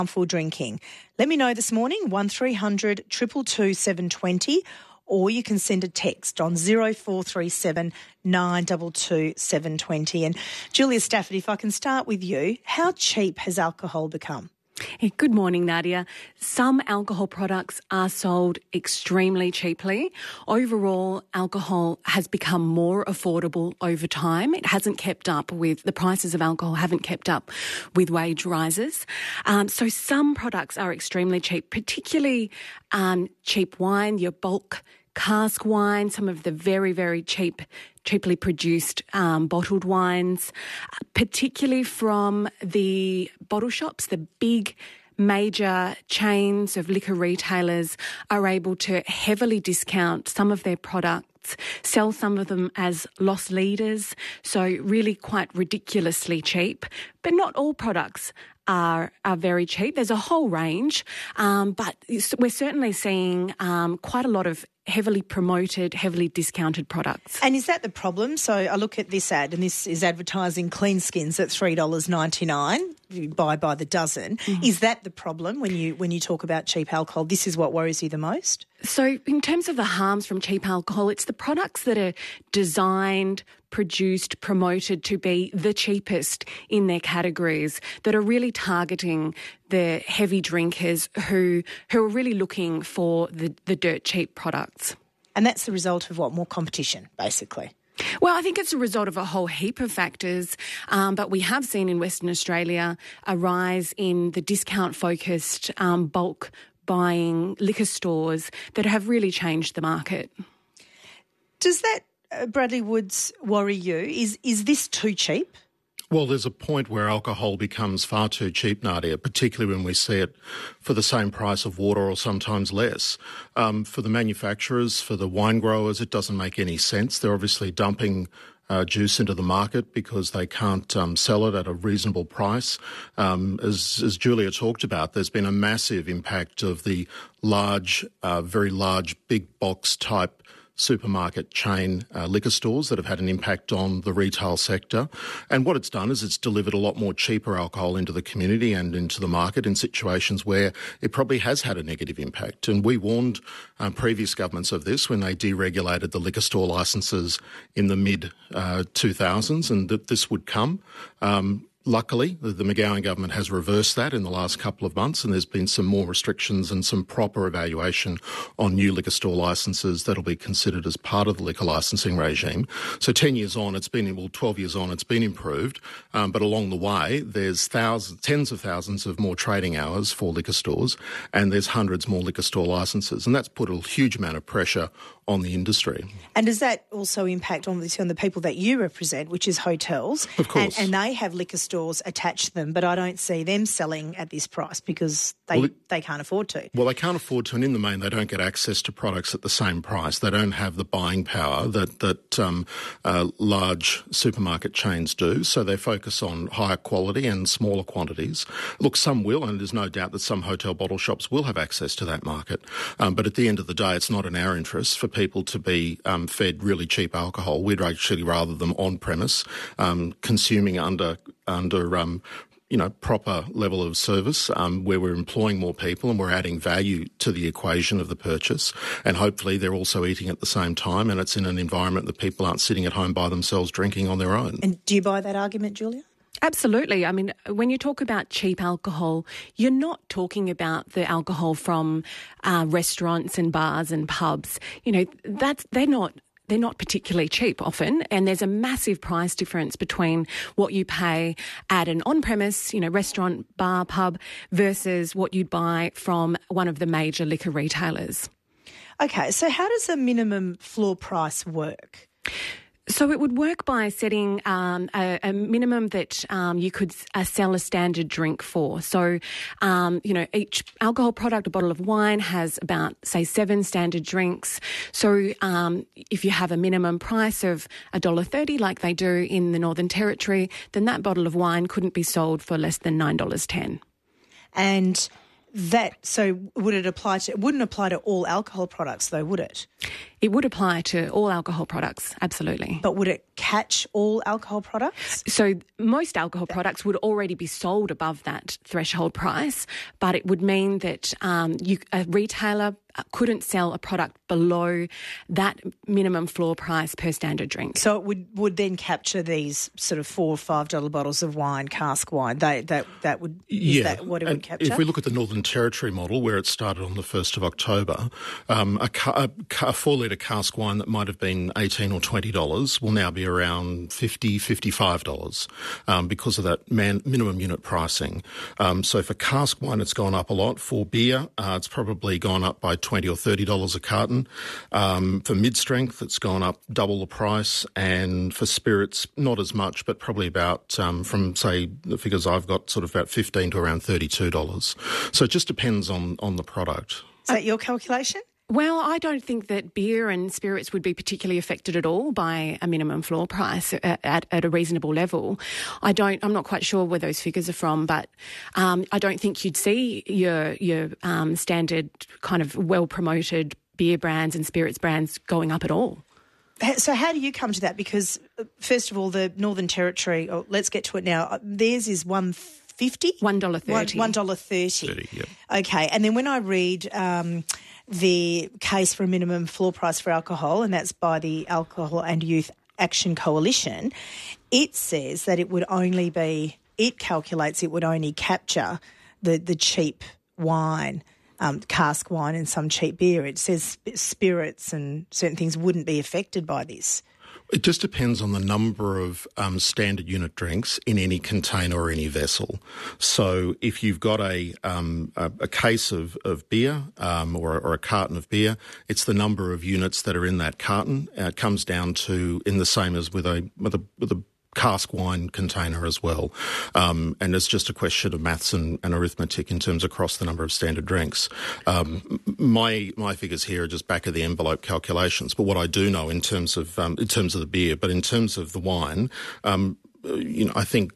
harmful drinking. Let me know this morning, 1300 222 720, or you can send a text on 0437 922 720. And Julia Stafford, if I can start with you, how cheap has alcohol become? Good morning, Nadia. Some alcohol products are sold extremely cheaply. Overall, alcohol has become more affordable over time. It hasn't kept up with, the prices of alcohol haven't kept up with wage rises. So some products are extremely cheap, particularly cheap wine, your bulk cask wine, some of the very, very cheaply produced bottled wines, particularly from the bottle shops. The big major chains of liquor retailers are able to heavily discount some of their products, sell some of them as loss leaders, so really quite ridiculously cheap. But not all products are very cheap. There's a whole range, but we're certainly seeing quite a lot of heavily promoted, heavily discounted products. And is that the problem? So I look at this ad, and this is advertising Clean Skins at $3.99. You buy by the dozen. Mm-hmm. Is that the problem when you talk about cheap alcohol? This is what worries you the most? So in terms of the harms from cheap alcohol, it's the products that are designed, produced, promoted to be the cheapest in their categories that are really targeting the heavy drinkers who are really looking for the dirt cheap products. And that's the result of what? More competition, basically? Well, I think it's a result of a whole heap of factors, but we have seen in Western Australia a rise in the discount-focused bulk buying liquor stores that have really changed the market. Does that, Bradley Woods, worry you? Is this too cheap? Well, there's a point where alcohol becomes far too cheap, Nadia, particularly when we see it for the same price of water or sometimes less. For the manufacturers, for the wine growers, it doesn't make any sense. They're obviously dumping juice into the market because they can't sell it at a reasonable price. As Julia talked about, there's been a massive impact of the large, very large, big box type supermarket chain liquor stores that have had an impact on the retail sector. And what it's done is it's delivered a lot more cheaper alcohol into the community and into the market in situations where it probably has had a negative impact. And we warned previous governments of this when they deregulated the liquor store licences in the mid-2000s and that this would come. Luckily, the McGowan government has reversed that in the last couple of months, and there's been some more restrictions and some proper evaluation on new liquor store licences that'll be considered as part of the liquor licensing regime. So 12 years on, it's been improved, but along the way, there's tens of thousands of more trading hours for liquor stores, and there's hundreds more liquor store licences, and that's put a huge amount of pressure on the industry. And does that also impact on the people that you represent, which is hotels? Of course. And they have liquor stores attached to them, but I don't see them selling at this price because they can't afford to. Well, they can't afford to, and in the main, they don't get access to products at the same price. They don't have the buying power that large supermarket chains do, so they focus on higher quality and smaller quantities. Look, some will, and there's no doubt that some hotel bottle shops will have access to that market, but at the end of the day, it's not in our interest for people to be fed really cheap alcohol. We'd actually rather them on premise, consuming under proper level of service, where we're employing more people and we're adding value to the equation of the purchase. And hopefully they're also eating at the same time, and it's in an environment that people aren't sitting at home by themselves drinking on their own. And do you buy that argument, Julia? Absolutely. I mean, when you talk about cheap alcohol, you're not talking about the alcohol from restaurants and bars and pubs. They're not particularly cheap often, and there's a massive price difference between what you pay at an on-premise, restaurant, bar, pub, versus what you'd buy from one of the major liquor retailers. Okay, so how does a minimum floor price work? So it would work by setting a minimum that you could sell a standard drink for. So, each alcohol product, a bottle of wine, has about, say, 7 standard drinks. So if you have a minimum price of $1.30 like they do in the Northern Territory, then that bottle of wine couldn't be sold for less than $9.10. And So would it apply to? It wouldn't apply to all alcohol products, though, would it? It would apply to all alcohol products, absolutely. But would it catch all alcohol products? So most alcohol products would already be sold above that threshold price, but it would mean that a retailer couldn't sell a product below that minimum floor price per standard drink. So it would then capture these sort of $4 or $5 bottles of wine, cask wine. That would is that what it would capture? If we look at the Northern Territory model, where it started on the 1st of October, a 4 litre cask wine that might have been $18 or $20 will now be around $50, $55 because of that minimum unit pricing. So for cask wine, it's gone up a lot. For beer, it's probably gone up by $20 or $30 a carton. For mid-strength, it's gone up double the price. And for spirits, not as much, but probably about, from, say, the figures I've got, sort of about $15 to around $32. So it just depends on the product. Is that your calculation? Well, I don't think that beer and spirits would be particularly affected at all by a minimum floor price at a reasonable level. I'm not quite sure where those figures are from, but I don't think you'd see your standard kind of well-promoted beer brands and spirits brands going up at all. So how do you come to that? Because, first of all, the Northern Territory, let's get to it now, theirs is $1.50? $1.30. $1.30. Yep. Okay, and then when I read the case for a minimum floor price for alcohol, and that's by the Alcohol and Youth Action Coalition, it says that it would only capture the cheap wine, cask wine and some cheap beer. It says spirits and certain things wouldn't be affected by this. It just depends on the number of standard unit drinks in any container or any vessel. So if you've got a case of beer or a carton of beer, it's the number of units that are in that carton. It comes down to in the same as with a cask wine container as well. And it's just a question of maths and arithmetic in terms across the number of standard drinks. My figures here are just back of the envelope calculations. But what I do know in terms of the beer, but in terms of the wine, I think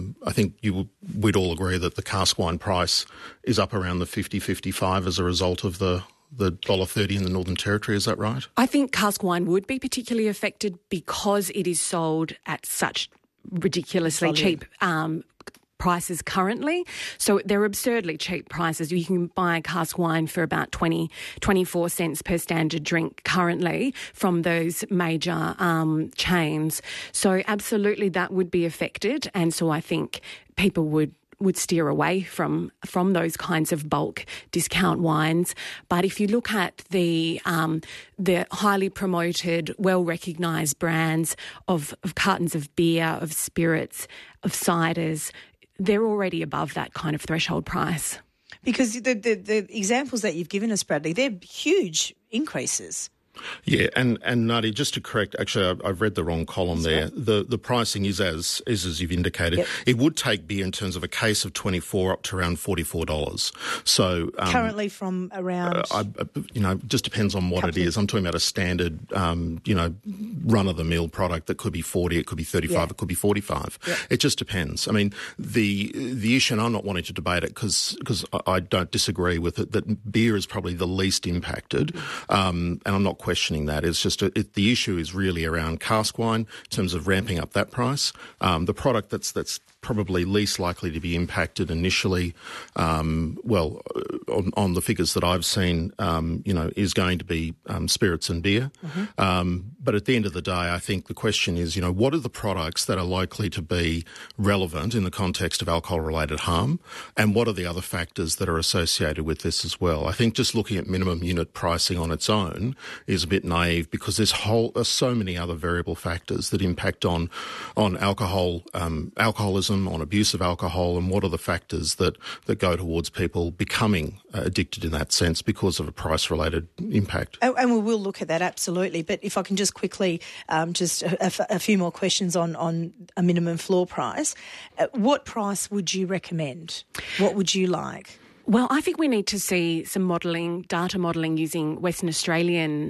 we'd all agree that the cask wine price is up around the 50-55 as a result of the $1.30 in the Northern Territory, is that right? I think cask wine would be particularly affected because it is sold at such ridiculously cheap prices currently. So they're absurdly cheap prices. You can buy cask wine for about 24 cents per standard drink currently from those major chains. So absolutely that would be affected. And so I think people would steer away from those kinds of bulk discount wines. But if you look at the highly promoted, well-recognised brands of cartons of beer, of spirits, of ciders, they're already above that kind of threshold price. Because the examples that you've given us, Bradley, they're huge increases. Yeah, and Nadia, just to correct, actually, I've read the wrong column there. The pricing is as you've indicated. Yep. It would take beer in terms of a case of 24 up to around $44. So currently from around, just depends on what it is. I'm talking about a standard, run of the mill product that could be 40, it could be 35, it could be 45. Yep. It just depends. I mean, the issue, and I'm not wanting to debate it because I don't disagree with it, that beer is probably the least impacted, and I'm not questioning that. It's just the issue is really around cask wine in terms of ramping up that price. The product that's probably least likely to be impacted initially, on the figures that I've seen, is going to be spirits and beer. Mm-hmm. But at the end of the day, I think the question is, what are the products that are likely to be relevant in the context of alcohol-related harm, and what are the other factors that are associated with this as well? I think just looking at minimum unit pricing on its own is a bit naive because there's so many other variable factors that impact on alcoholism, on abuse of alcohol, and what are the factors that go towards people becoming addicted in that sense because of a price-related impact. And we will look at that, absolutely. But if I can just quickly, just a few more questions on a minimum floor price. What price would you recommend? What would you like? Well, I think we need to see some data modelling using Western Australian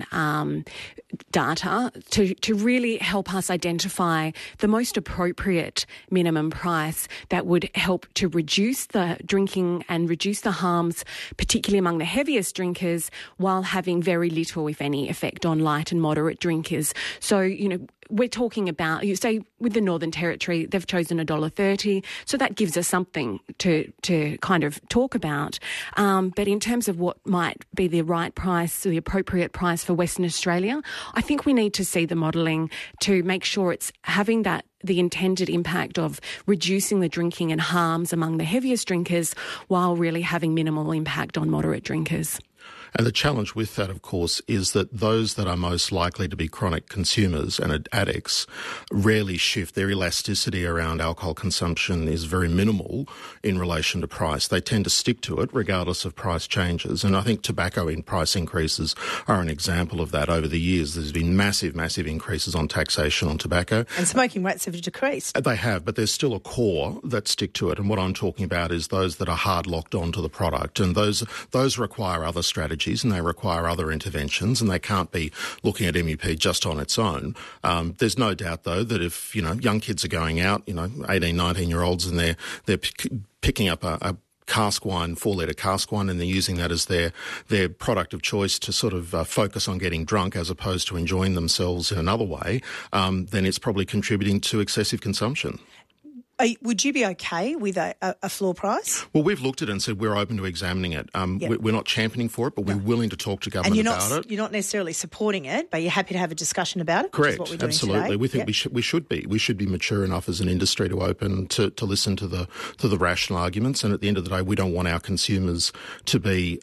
data to really help us identify the most appropriate minimum price that would help to reduce the drinking and reduce the harms, particularly among the heaviest drinkers, while having very little, if any, effect on light and moderate drinkers. So, we're talking about, you say with the Northern Territory, they've chosen $1.30, so that gives us something to kind of talk about. But in terms of what might be the right price, the appropriate price for Western Australia, I think we need to see the modelling to make sure it's having the intended impact of reducing the drinking and harms among the heaviest drinkers while really having minimal impact on moderate drinkers. And the challenge with that, of course, is that those that are most likely to be chronic consumers and addicts rarely shift. Their elasticity around alcohol consumption is very minimal in relation to price. They tend to stick to it regardless of price changes. And I think tobacco in price increases are an example of that. Over the years, there's been massive increases on taxation on tobacco. And smoking rates have decreased. They have, but there's still a core that stick to it. And what I'm talking about is those that are hard locked onto the product. And those require other strategies and they require other interventions, and they can't be looking at MUP just on its own. There's no doubt, though, that if, young kids are going out, 18, 19-year-olds, and they're picking up a cask wine, 4-litre cask wine, and they're using that as their product of choice to sort of focus on getting drunk as opposed to enjoying themselves in another way, then it's probably contributing to excessive consumption. Would you be okay with a floor price? Well, we've looked at it and said we're open to examining it. We're not championing for it, but we're willing to talk to government about it. You're not necessarily supporting it, but you're happy to have a discussion about it. Correct, which is what we're doing absolutely. Today. We think we should be. We should be mature enough as an industry to open to listen to the rational arguments. And at the end of the day, we don't want our consumers to be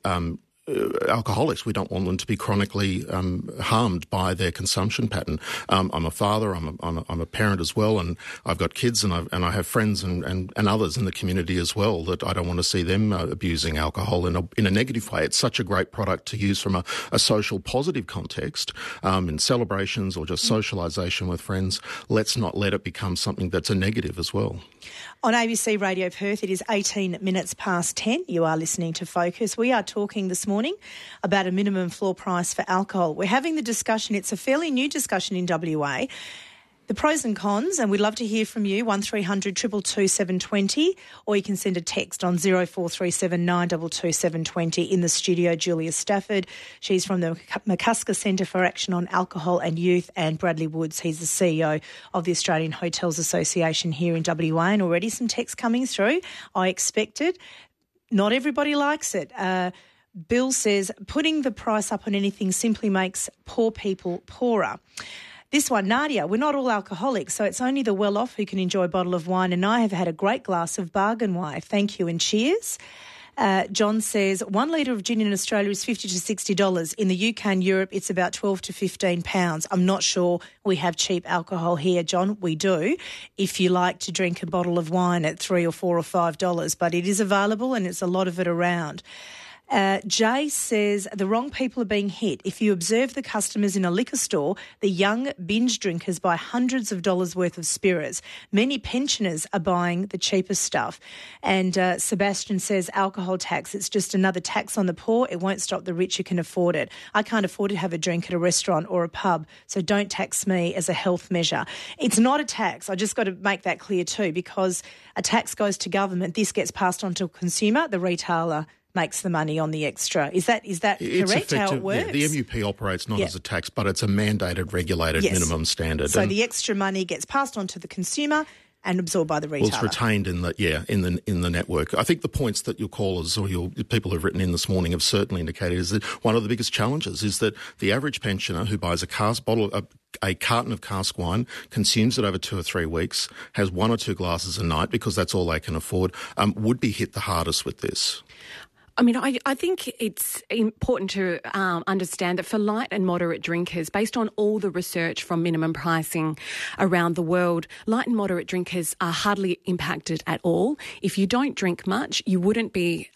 alcoholics. We don't want them to be chronically harmed by their consumption pattern. I'm a father. I'm a parent as well, and I've got kids, and I have friends and others in the community as well that I don't want to see them abusing alcohol in a negative way. It's such a great product to use from a social positive context in celebrations or just socialisation with friends. Let's not let it become something that's a negative as well. On ABC Radio Perth, it is 18 minutes past 10. You are listening to Focus. We are talking this morning about a minimum floor price for alcohol. We're having the discussion. It's a fairly new discussion in WA. The pros and cons, and we'd love to hear from you, 1300 222 720, or you can send a text on 0437 922 720. In the studio, Julia Stafford. She's from the McCusker Centre for Action on Alcohol and Youth, and Bradley Woods. He's the CEO of the Australian Hotels Association here in WA, and already some texts coming through. I expected. Not everybody likes it. Bill says, putting the price up on anything simply makes poor people poorer. This one, Nadia, we're not all alcoholics, so it's only the well-off who can enjoy a bottle of wine, and I have had a great glass of bargain wine. Thank you and cheers. John says, 1 litre of gin in Australia is $50 to $60. In the UK and Europe, it's about £12 to £15. I'm not sure we have cheap alcohol here, John. We do, if you like to drink a bottle of wine at $3 or $4 or $5. But it is available and it's a lot of it around. Jay says the wrong people are being hit. If you observe the customers in a liquor store, the young binge drinkers buy hundreds of dollars worth of spirits. Many pensioners are buying the cheapest stuff. And Sebastian says alcohol tax, it's just another tax on the poor. It won't stop the rich who can afford it. I can't afford to have a drink at a restaurant or a pub, so don't tax me as a health measure. It's not a tax. I just got to make that clear too, because a tax goes to government. This gets passed on to a consumer. The retailer makes the money on the extra. Is that correct, how it works? Yeah, the MUP operates not as a tax, but it's a mandated, regulated minimum standard. So the extra money gets passed on to the consumer and absorbed by the retailer. Well, it's retained in the network. I think the points that your callers or your people who've written in this morning have certainly indicated is that one of the biggest challenges is that the average pensioner who buys a carton of cask wine, consumes it over 2 or 3 weeks, has 1 or 2 glasses a night because that's all they can afford, would be hit the hardest with this. I mean, I think it's important to understand that for light and moderate drinkers, based on all the research from minimum pricing around the world, light and moderate drinkers are hardly impacted at all. If you don't drink much, you wouldn't be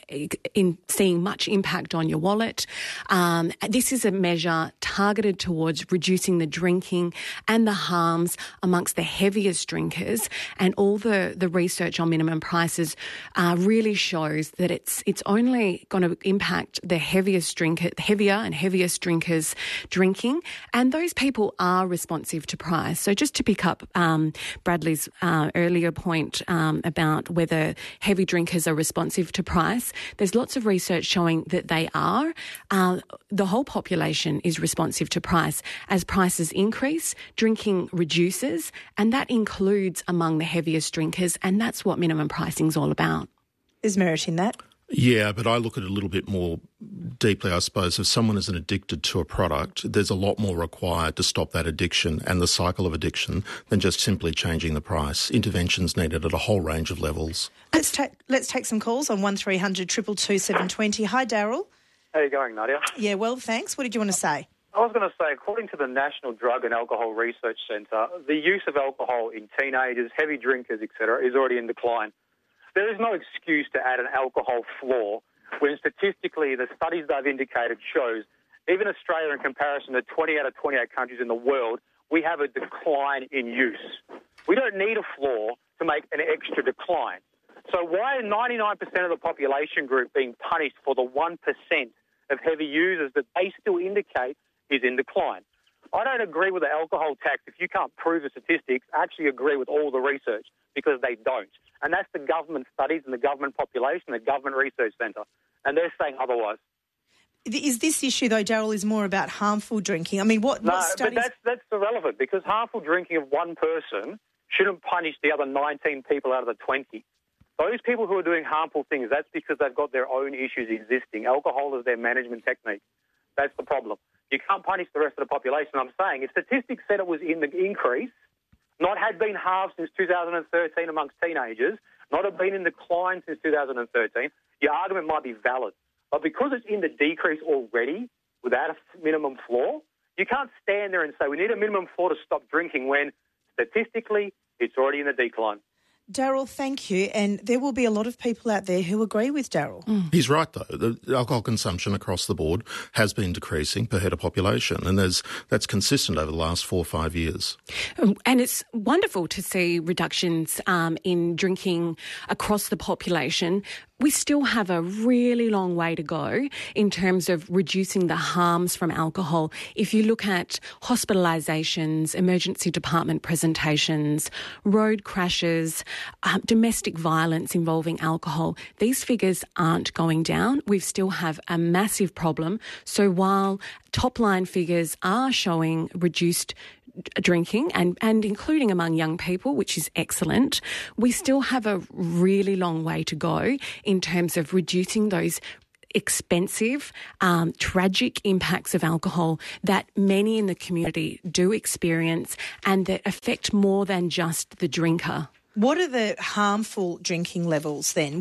seeing much impact on your wallet. This is a measure targeted towards reducing the drinking and the harms amongst the heaviest drinkers, and all the research on minimum prices really shows that it's only going to impact the heavier and heaviest drinkers drinking, and those people are responsive to price. So just to pick up Bradley's earlier point about whether heavy drinkers are responsive to price, there's lots of research showing that they are. The whole population is responsive to price. As prices increase, drinking reduces, and that includes among the heaviest drinkers, and that's what minimum pricing is all about. There's merit in that. Yeah, but I look at it a little bit more deeply, I suppose. If someone isn't addicted to a product, there's a lot more required to stop that addiction and the cycle of addiction than just simply changing the price. Interventions needed at a whole range of levels. Let's take some calls on 1300 222 720. Hi, Daryl. How are you going, Nadia? Yeah, well, thanks. What did you want to say? I was going to say, according to the National Drug and Alcohol Research Centre, the use of alcohol in teenagers, heavy drinkers, etc., is already in decline. There is no excuse to add an alcohol floor when statistically the studies they've indicated shows, even Australia in comparison to 20 out of 28 countries in the world, we have a decline in use. We don't need a floor to make an extra decline. So why are 99% of the population group being punished for the 1% of heavy users that they still indicate is in decline? I don't agree with the alcohol tax if you can't prove the statistics. I actually agree with all the research because they don't. And that's the government studies and the government population, the government research centre. And they're saying otherwise. Is this issue, though, Daryl, is more about harmful drinking? I mean, what studies... No, but that's irrelevant because harmful drinking of one person shouldn't punish the other 19 people out of the 20. Those people who are doing harmful things, that's because they've got their own issues existing. Alcohol is their management technique. That's the problem. You can't punish the rest of the population. I'm saying if statistics said it was in the increase, not had been halved since 2013 amongst teenagers, not have been in decline since 2013, your argument might be valid. But because it's in the decrease already without a minimum floor, you can't stand there and say we need a minimum floor to stop drinking when statistically it's already in the decline. Daryl, thank you. And there will be a lot of people out there who agree with Daryl. He's right, though. The alcohol consumption across the board has been decreasing per head of population, and that's consistent over the last 4 or 5 years. And it's wonderful to see reductions in drinking across the population. We still have a really long way to go in terms of reducing the harms from alcohol. If you look at hospitalisations, emergency department presentations, road crashes, domestic violence involving alcohol, these figures aren't going down. We still have a massive problem. So while top-line figures are showing reduced drinking and including among young people, which is excellent, we still have a really long way to go in terms of reducing those expensive, tragic impacts of alcohol that many in the community do experience and that affect more than just the drinker. What are the harmful drinking levels then?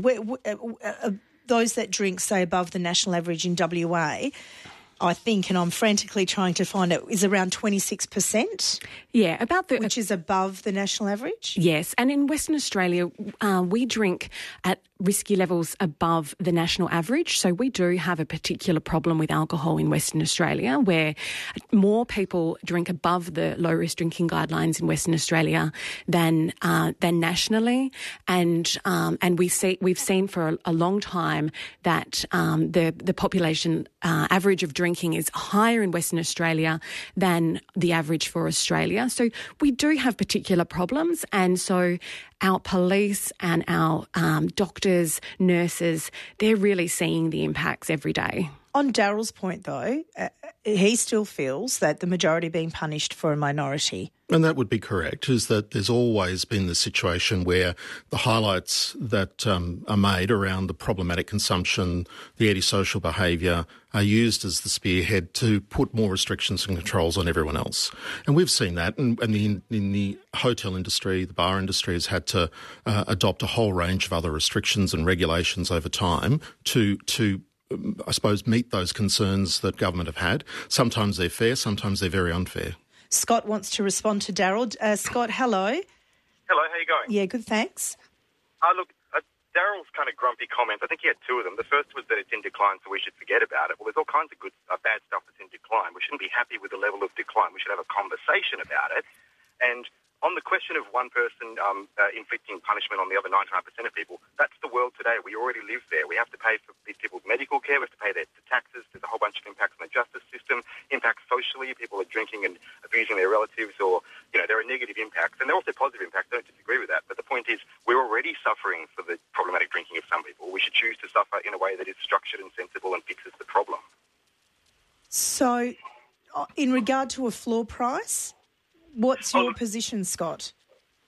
Those that drink, say, above the national average in WA, I think, and I'm frantically trying to find it, is around 26%. Yeah, which is above the national average. Yes, and in Western Australia, we drink at risky levels above the national average. So we do have a particular problem with alcohol in Western Australia, where more people drink above the low risk drinking guidelines in Western Australia than nationally, and we've seen for a long time that the population average of drinking is higher in Western Australia than the average for Australia. So we do have particular problems, and so our police and our doctors, nurses, they're really seeing the impacts every day. On Daryl's point, though, he still feels that the majority are being punished for a minority. And that would be correct, is that there's always been the situation where the highlights that are made around the problematic consumption, the antisocial behaviour, are used as the spearhead to put more restrictions and controls on everyone else. And we've seen that, and in the hotel industry, the bar industry has had to adopt a whole range of other restrictions and regulations over time to I suppose, meet those concerns that government have had. Sometimes they're fair, sometimes they're very unfair. Scott wants to respond to Daryl. Scott, hello. Hello, how you going? Yeah, good, thanks. Look, Daryl's kind of grumpy comments, I think he had two of them. The first was that it's in decline, so we should forget about it. Well, there's all kinds of bad stuff that's in decline. We shouldn't be happy with the level of decline. We should have a conversation about it. And on the question of one person inflicting punishment on the other 99% of people, that's the world today. today. We already live there. We have to pay for these people's medical care. We have to pay their taxes. There's a whole bunch of impacts on the justice system, impacts socially. People are drinking and abusing their relatives, or, there are negative impacts. And there are also positive impacts. I don't disagree with that. But the point is, we're already suffering for the problematic drinking of some people. We should choose to suffer in a way that is structured and sensible and fixes the problem. So, in regard to a floor price, what's your position, Scott?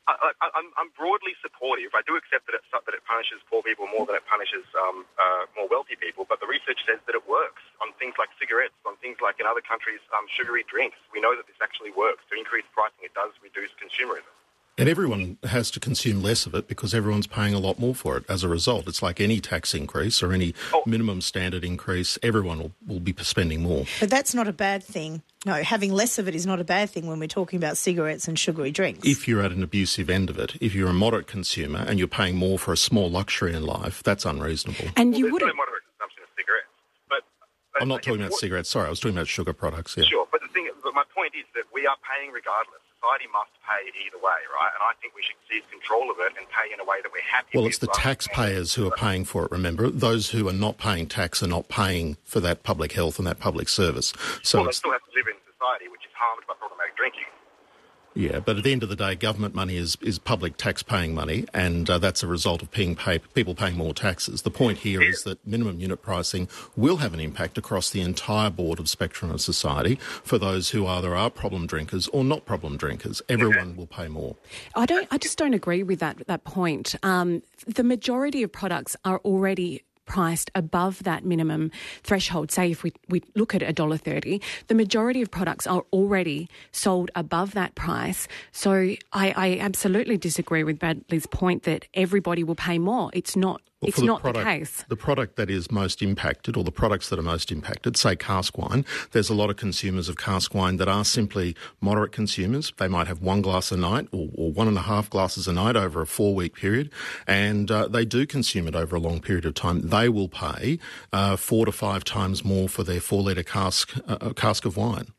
I'm broadly supportive. I do accept that it punishes poor people more than it punishes more wealthy people, but the research says that it works on things like cigarettes, on things like in other countries, sugary drinks. We know that this actually works. To increase pricing, it does reduce consumerism. And everyone has to consume less of it because everyone's paying a lot more for it as a result. It's like any tax increase or any minimum standard increase, everyone will be spending more. But that's not a bad thing. No, having less of it is not a bad thing when we're talking about cigarettes and sugary drinks. If you're at an abusive end of it, if you're a moderate consumer and you're paying more for a small luxury in life, that's unreasonable. And you there's wouldn't... no moderate consumption of cigarettes. But I'm not talking about cigarettes, sorry, I was talking about sugar products, yeah. Sure, but my point is that we are paying regardless. Society must pay either way, right? And I think we should seize control of it and pay in a way that we're happy with. Well, it's the taxpayers who are paying for it, remember? Those who are not paying tax are not paying for that public health and that public service. So they still have to live in society which is harmed by problematic drinking. Yeah, but at the end of the day, government money is public tax-paying money, and that's a result of people paying more taxes. The point here is that minimum unit pricing will have an impact across the entire broad spectrum of society for those who either are problem drinkers or not problem drinkers. Everyone will pay more. I just don't agree with that point. The majority of products are already priced above that minimum threshold. Say if we look at $1.30, the majority of products are already sold above that price. So I absolutely disagree with Bradley's point that everybody will pay more. It's not. Well, it's not the case. The product that is most impacted, or the products that are most impacted, say cask wine, there's a lot of consumers of cask wine that are simply moderate consumers. They might have one glass a night or 1.5 glasses a night over a 4-week period, and they do consume it over a long period of time. They will pay 4 to 5 times more for their 4-litre cask of wine.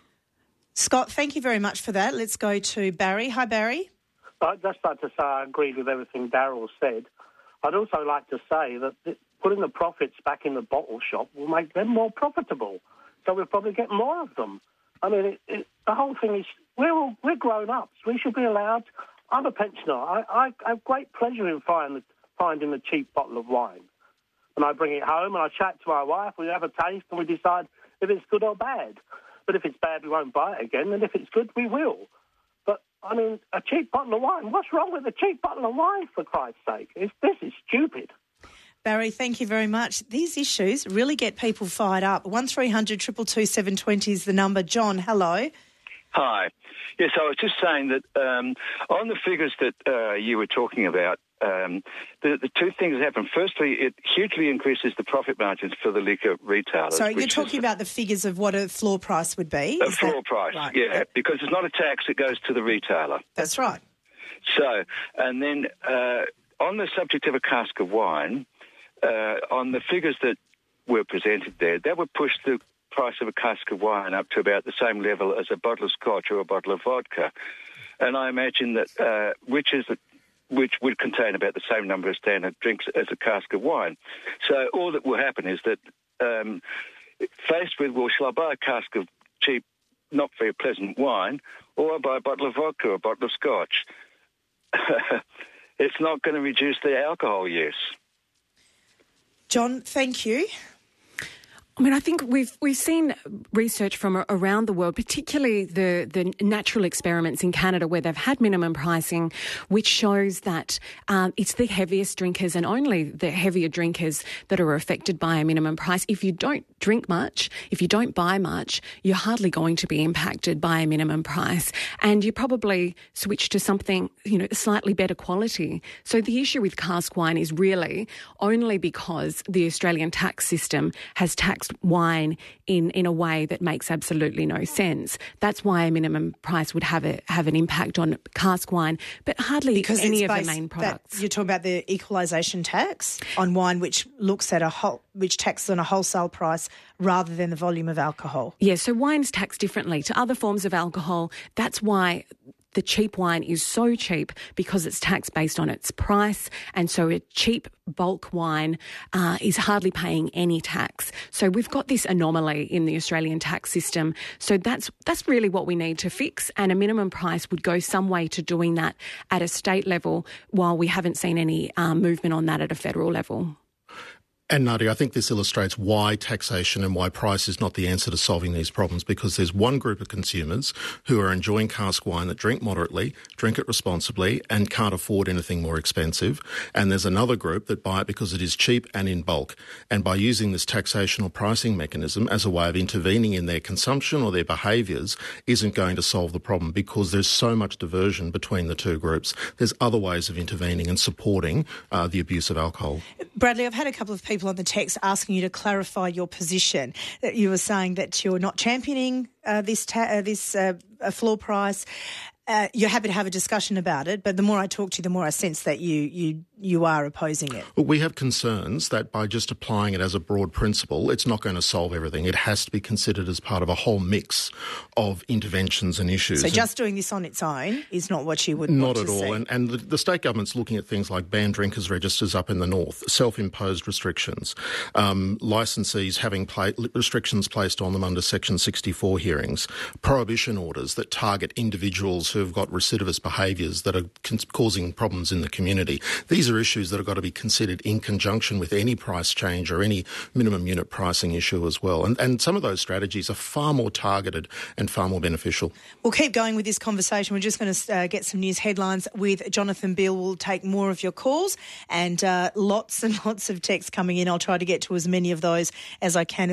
Scott, thank you very much for that. Let's go to Barry. Hi, Barry. I'd just like to say I agree with everything Daryl said. I'd also like to say that putting the profits back in the bottle shop will make them more profitable. So we'll probably get more of them. I mean, the whole thing is we're grown-ups. We should be allowed. I'm a pensioner. I have great pleasure in finding a cheap bottle of wine. And I bring it home and I chat to my wife. We have a taste and we decide if it's good or bad. But if it's bad, we won't buy it again. And if it's good, we will. I mean, a cheap bottle of wine. What's wrong with a cheap bottle of wine, for Christ's sake? This is stupid. Barry, thank you very much. These issues really get people fired up. 1300 222 720 is the number. John, hello. Hi. Yes, I was just saying that on the figures that you were talking about, the two things that happen. Firstly, it hugely increases the profit margins for the liquor retailers. So you're talking about the figures of what a floor price would be? A floor price, right? Yeah, because it's not a tax, it goes to the retailer. That's right. So, and then on the subject of a cask of wine, on the figures that were presented there, that would push the price of a cask of wine up to about the same level as a bottle of scotch or a bottle of vodka. And I imagine that which would contain about the same number of standard drinks as a cask of wine. So all that will happen is that faced with, well, shall I buy a cask of cheap, not very pleasant wine, or I buy a bottle of vodka or a bottle of scotch? It's not going to reduce the alcohol use. John, thank you. I mean, I think we've seen research from around the world, particularly the natural experiments in Canada where they've had minimum pricing, which shows that it's the heaviest drinkers and only the heavier drinkers that are affected by a minimum price. If you don't drink much, if you don't buy much, you're hardly going to be impacted by a minimum price, and you probably switch to something, slightly better quality. So the issue with cask wine is really only because the Australian tax system has taxed wine in a way that makes absolutely no sense. That's why a minimum price would have an impact on cask wine, but hardly because any of the main products. You're talking about the equalisation tax on wine, which looks at which taxes on a wholesale price rather than the volume of alcohol. Yeah, so wine's taxed differently to other forms of alcohol. That's why the cheap wine is so cheap because it's taxed based on its price, and so a cheap bulk wine is hardly paying any tax. So we've got this anomaly in the Australian tax system. So that's really what we need to fix, and a minimum price would go some way to doing that at a state level, while we haven't seen any movement on that at a federal level. And Nadia, I think this illustrates why taxation and why price is not the answer to solving these problems, because there's one group of consumers who are enjoying cask wine that drink moderately, drink it responsibly and can't afford anything more expensive. And there's another group that buy it because it is cheap and in bulk. And by using this taxational pricing mechanism as a way of intervening in their consumption or their behaviours isn't going to solve the problem, because there's so much diversion between the two groups. There's other ways of intervening and supporting the abuse of alcohol. Bradley, I've had a couple of people on the text asking you to clarify your position. You were saying that you're not championing this floor price. You're happy to have a discussion about it, but the more I talk to you, the more I sense that you are opposing it. We have concerns that by just applying it as a broad principle, it's not going to solve everything. It has to be considered as part of a whole mix of interventions and issues. So just doing this on its own is not what you would want to see? Not at all. And the state government's looking at things like banned drinkers registers up in the north, self-imposed restrictions, licensees having restrictions placed on them under Section 64 hearings, prohibition orders that target individuals who have got recidivist behaviours that are causing problems in the community. These are issues that have got to be considered in conjunction with any price change or any minimum unit pricing issue as well. And some of those strategies are far more targeted and far more beneficial. We'll keep going with this conversation. We're just going to get some news headlines with Jonathan Beale. We'll take more of your calls and lots and lots of texts coming in. I'll try to get to as many of those as I can.